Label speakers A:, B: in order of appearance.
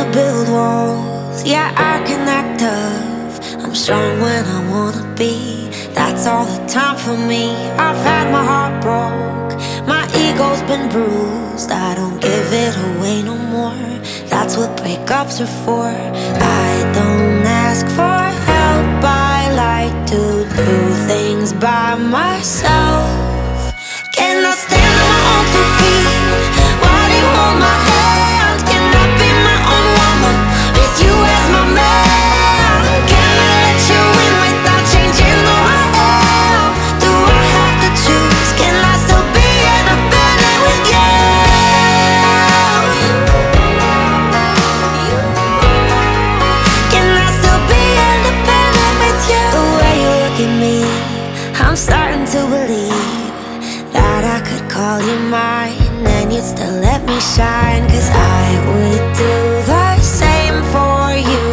A: build walls, yeah, I can act tough. I'm strong when I wanna be, that's all the time for me. I've had my heart broke, my ego's been bruised. I don't give it away no more, that's what breakups are for. I don't ask for help, I like to do things by myself. Can I stand on my own 2 feet? Why do you hold my hand? Can I be my own woman with you as my man? Can I let you in without changing who I am? Do I have to choose? Can I still be independent with you? Can I still be independent with you? The way you look at me, I'm starting to believe that I could call you mine and you'd still let me shine. 'Cause I would do the same for you